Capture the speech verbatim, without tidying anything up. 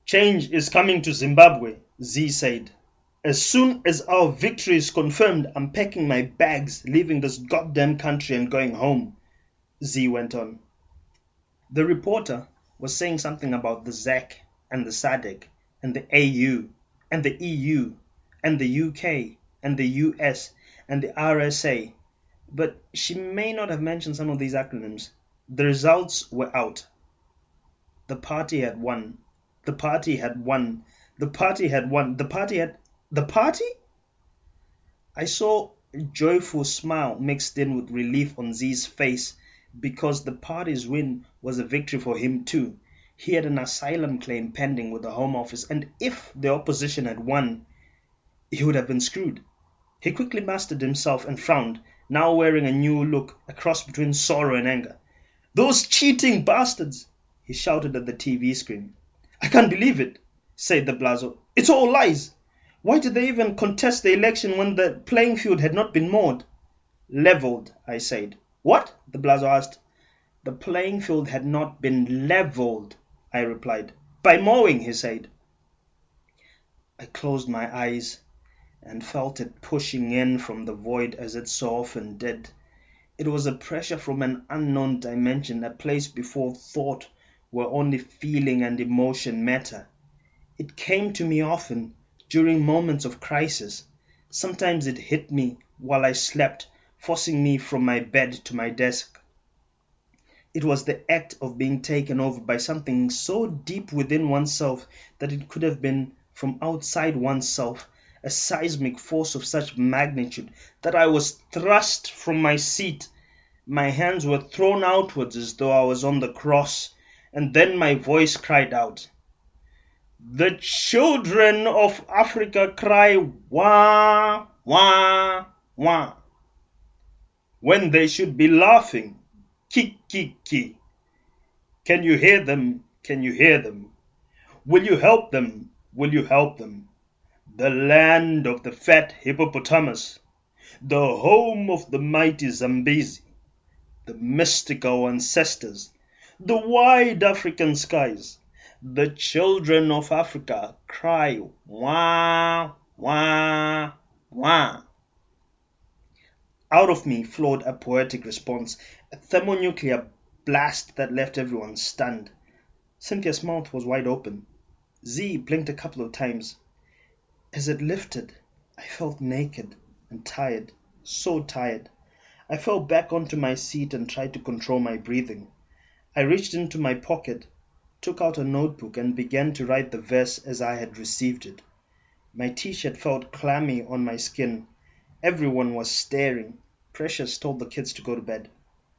Change is coming to Zimbabwe, Z said. As soon as our victory is confirmed, I'm packing my bags, leaving this goddamn country and going home, Z went on. The reporter was saying something about the Z A C and the S A D C and the A U and the E U and the U K and the U S and the R S A, but she may not have mentioned some of these acronyms. The results were out. The party had won. The party had won. The party had won. The party had... The party? I saw a joyful smile mixed in with relief on Z's face because the party's win was a victory for him too. He had an asylum claim pending with the Home Office, and if the opposition had won, he would have been screwed. He quickly mastered himself and frowned, now wearing a new look, a cross between sorrow and anger. Those cheating bastards! He shouted at the T V screen. I can't believe it, said de Blasio. It's all lies. Why did they even contest the election when the playing field had not been mowed? Leveled, I said. What? De Blasio asked. The playing field had not been leveled, I replied. By mowing, he said. I closed my eyes and felt it pushing in from the void as it so often did. It was a pressure from an unknown dimension, a place before thought, where only feeling and emotion matter. It came to me often, during moments of crisis. Sometimes it hit me while I slept, forcing me from my bed to my desk. It was the act of being taken over by something so deep within oneself that it could have been from outside oneself, a seismic force of such magnitude that I was thrust from my seat. My hands were thrown outwards as though I was on the cross, and then my voice cried out. The children of Africa cry wah, wah, wah, when they should be laughing, ki, ki, ki. Can you hear them? Can you hear them? Will you help them? Will you help them? The land of the fat hippopotamus, the home of the mighty Zambezi, the mystical ancestors, the wide African skies. The children of Africa cry wah, wah, wah. Out of me flowed a poetic response, a thermonuclear blast that left everyone stunned. Cynthia's mouth was wide open. Z blinked a couple of times. As it lifted, I felt naked and tired, so tired. I fell back onto my seat and tried to control my breathing. I reached into my pocket, took out a notebook and began to write the verse as I had received it. My t-shirt felt clammy on my skin. Everyone was staring. Precious told the kids to go to bed.